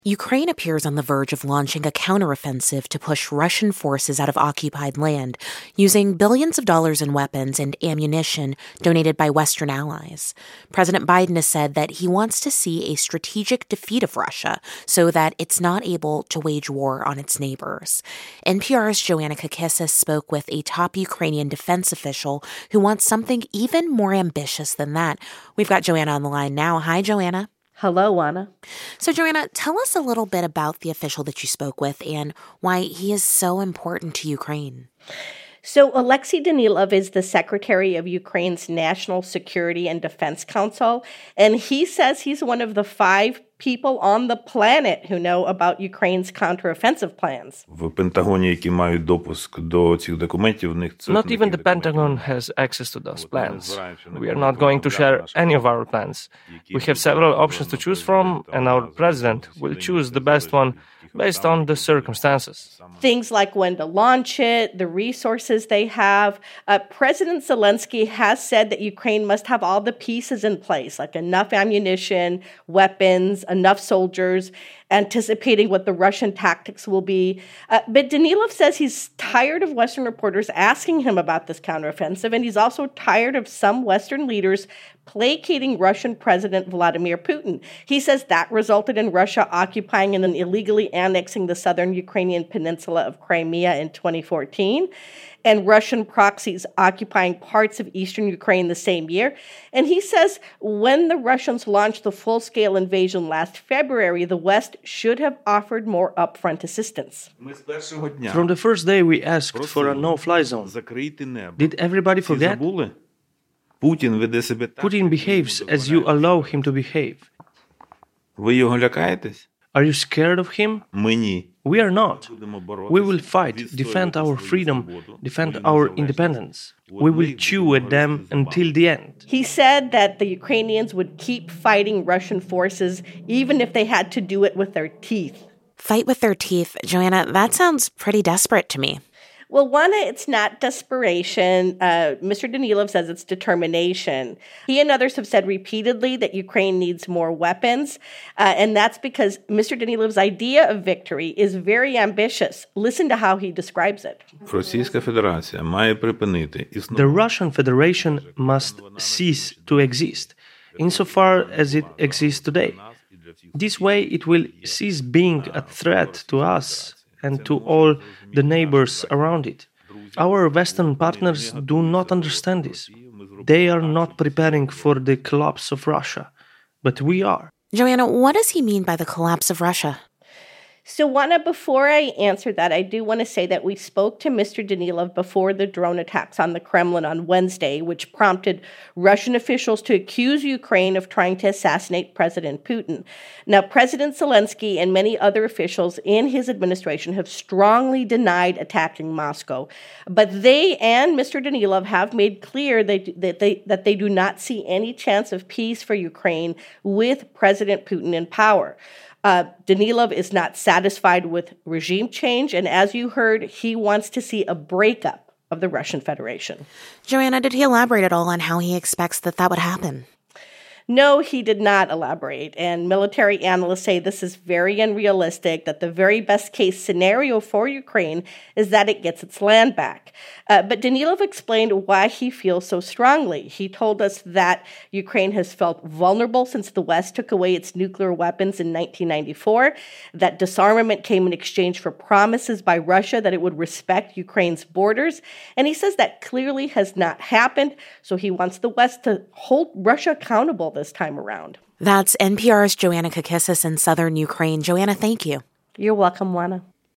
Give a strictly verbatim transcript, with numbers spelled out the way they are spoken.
Ukraine appears on the verge of launching a counteroffensive to push Russian forces out of occupied land, using billions of dollars in weapons and ammunition donated by Western allies. President Biden has said that he wants to see a strategic defeat of Russia so that it's not able to wage war on its neighbors. N P R's Joanna Kakissis spoke with a top Ukrainian defense official who wants something even more ambitious than that. We've got Joanna on the line now. Hi, Joanna. Hello, Anna. So, Joanna, tell us a little bit about the official that you spoke with and why he is so important to Ukraine. So, Alexei Danilov is the secretary of Ukraine's National Security and Defense Council, and he says he's one of the five people on the planet who know about Ukraine's counteroffensive plans. Not even the Pentagon has access to those plans. We are not going to share any of our plans. We have several options to choose from, and our president will choose the best one based on the circumstances. Things like when to launch it, the resources they have. Uh, President Zelensky has said that Ukraine must have all the pieces in place, like enough ammunition, weapons, enough soldiers, anticipating what the Russian tactics will be. Uh, but Danilov says he's tired of Western reporters asking him about this counteroffensive, and he's also tired of some Western leaders placating Russian President Vladimir Putin. He says that resulted in Russia occupying and then illegally annexing the southern Ukrainian peninsula of Crimea in twenty fourteen, and Russian proxies occupying parts of eastern Ukraine the same year. And he says when the Russians launched the full-scale invasion last February, the West should have offered more upfront assistance. From the first day we asked for a no-fly zone. Did everybody forget? Putin behaves as you allow him to behave. Are you scared of him? We are not. We will fight, defend our freedom, defend our independence. We will chew at them until the end. He said that the Ukrainians would keep fighting Russian forces even if they had to do it with their teeth. Fight with their teeth. Joanna, that sounds pretty desperate to me. Well, one, it's not desperation. Uh, Mister Danilov says it's determination. He and others have said repeatedly that Ukraine needs more weapons, uh, and that's because Mister Danilov's idea of victory is very ambitious. Listen to how he describes it. The Russian Federation must cease to exist, insofar as it exists today. This way, it will cease being a threat to us and to all the neighbors around it. Our Western partners do not understand this. They are not preparing for the collapse of Russia, but we are. Joanna, what does he mean by the collapse of Russia? So, Juana, before I answer that, I do want to say that we spoke to Mister Danilov before the drone attacks on the Kremlin on Wednesday, which prompted Russian officials to accuse Ukraine of trying to assassinate President Putin. Now, President Zelensky and many other officials in his administration have strongly denied attacking Moscow, but they and Mister Danilov have made clear that they, that they, that they do not see any chance of peace for Ukraine with President Putin in power. Uh, Danilov is not satisfied with regime change, and as you heard, he wants to see a breakup of the Russian Federation. Joanna, did he elaborate at all on how he expects that that would happen? No, he did not elaborate, and military analysts say this is very unrealistic, that the very best case scenario for Ukraine is that it gets its land back. Uh, but Danilov explained why he feels so strongly. He told us that Ukraine has felt vulnerable since the West took away its nuclear weapons in nineteen ninety-four, that disarmament came in exchange for promises by Russia that it would respect Ukraine's borders, and he says that clearly has not happened, so he wants the West to hold Russia accountable this time around. That's N P R's Joanna Kakissis in southern Ukraine. Joanna, thank you. You're welcome, Juana.